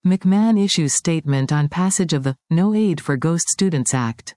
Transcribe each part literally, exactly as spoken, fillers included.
McMahon issues statement on passage of the No Aid for Ghost Students Act.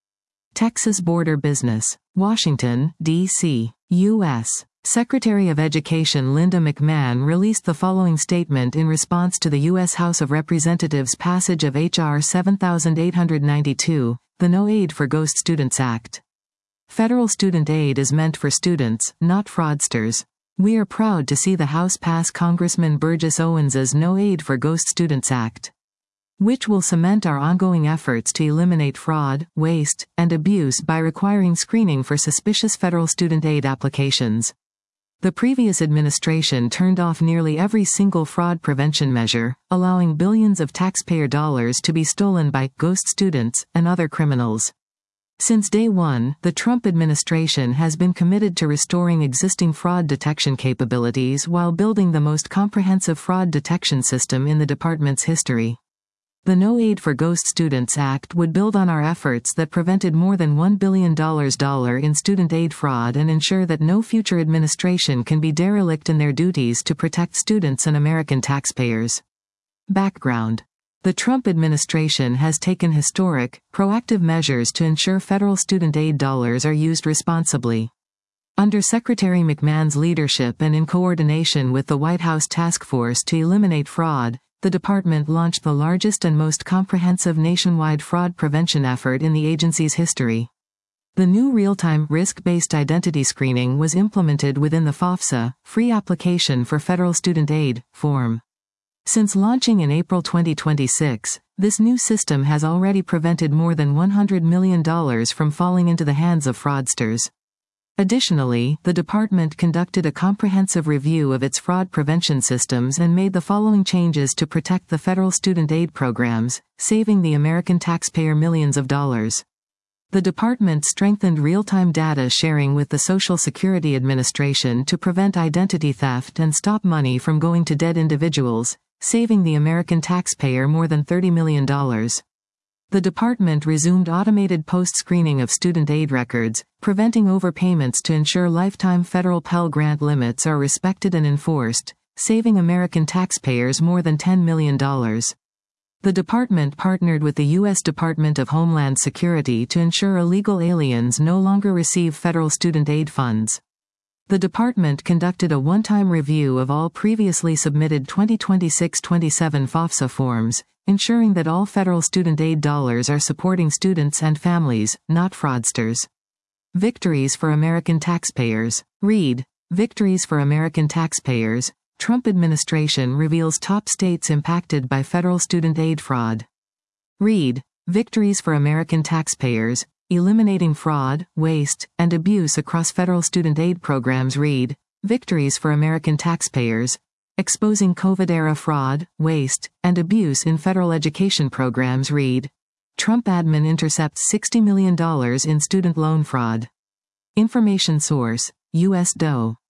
Texas Border Business. Washington, D C, U S Secretary of Education Linda McMahon released the following statement in response to the U S House of Representatives passage of H R seven eight nine two, the No Aid for Ghost Students Act. Federal student aid is meant for students, not fraudsters. We are proud to see the House pass Congressman Burgess Owens's No Aid for Ghost Students Act, which will cement our ongoing efforts to eliminate fraud, waste, and abuse by requiring screening for suspicious federal student aid applications. The previous administration turned off nearly every single fraud prevention measure, allowing billions of taxpayer dollars to be stolen by ghost students and other criminals. Since day one, the Trump administration has been committed to restoring existing fraud detection capabilities while building the most comprehensive fraud detection system in the department's history. The No Aid for Ghost Students Act would build on our efforts that prevented more than one billion dollars in student aid fraud and ensure that no future administration can be derelict in their duties to protect students and American taxpayers. Background. The Trump administration has taken historic, proactive measures to ensure federal student aid dollars are used responsibly. Under Secretary McMahon's leadership and in coordination with the White House Task Force to Eliminate Fraud, the department launched the largest and most comprehensive nationwide fraud prevention effort in the agency's history. The new real-time, risk-based identity screening was implemented within the FOFSA, Free Application for Federal Student Aid, form. Since launching in April twenty twenty-six, this new system has already prevented more than one hundred million dollars from falling into the hands of fraudsters. Additionally, the department conducted a comprehensive review of its fraud prevention systems and made the following changes to protect the federal student aid programs, saving the American taxpayer millions of dollars. The department strengthened real-time data sharing with the Social Security Administration to prevent identity theft and stop money from going to dead individuals, saving the American taxpayer more than thirty million dollars. The department resumed automated post-screening of student aid records, preventing overpayments to ensure lifetime federal Pell Grant limits are respected and enforced, saving American taxpayers more than ten million dollars. The department partnered with the U S Department of Homeland Security to ensure illegal aliens no longer receive federal student aid funds. The department conducted a one-time review of all previously submitted twenty twenty-six twenty-seven FOFSA forms, ensuring that all federal student aid dollars are supporting students and families, not fraudsters. Victories for American taxpayers. Read. Victories for American taxpayers. Trump administration reveals top states impacted by federal student aid fraud. Read. Victories for American taxpayers. Eliminating fraud, waste, and abuse across federal student aid programs. Read. Victories for American taxpayers. Exposing COVID-era fraud, waste, and abuse in federal education programs. Read. Trump admin intercepts sixty million dollars in student loan fraud. Information source, U S D O.